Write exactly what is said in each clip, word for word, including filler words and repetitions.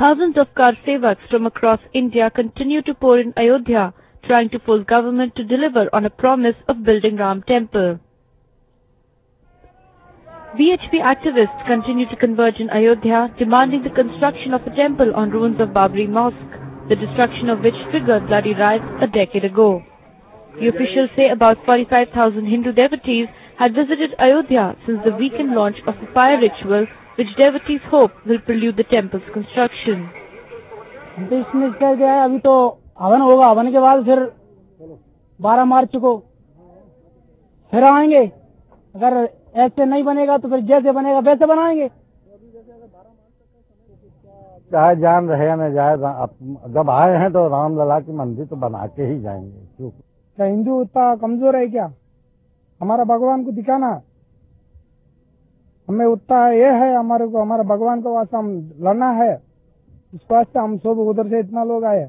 Thousands of Kar Sevaks from across India continue to pour in Ayodhya, trying to force government to deliver on a promise of building Ram Temple. V H P activists continue to converge in Ayodhya, demanding the construction of a temple on ruins of Babri Mosque, the destruction of which triggered bloody riots a decade ago. The officials say about forty-five thousand Hindu devotees had visited Ayodhya since the weekend launch of a fire ritual, which devotees hope will prelude the temple's construction. इसमें क्या गया है? अभी तो हवन होगा, हवन के बाद फिर बारह मार्च को फिर आएंगे. अगर ऐसे नहीं बनेगा तो फिर जैसे बनेगा वैसे बनाएंगे. चाहे जान रहे या न जाए, जब आए हैं तो रामलला की मंदिर तो बना के ही जाएंगे. क्या हिंदू उतना कमजोर है क्या? हमारा भगवान को दिखाना, हमें उतना ये है, हमारे को हमारा भगवान को वास्ते हम लड़ना है. इस वास्ते हम सब उधर से इतना लोग आए.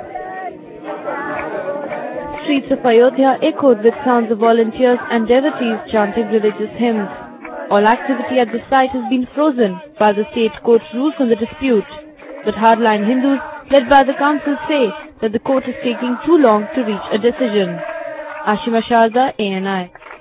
Streets of Ayodhya echoed with sounds of volunteers and devotees chanting religious hymns. All activity at the site has been frozen while the state court rules on the dispute. But hardline Hindus, led by the council, say that the court is taking too long to reach a decision. Ashima Sharda, A N I.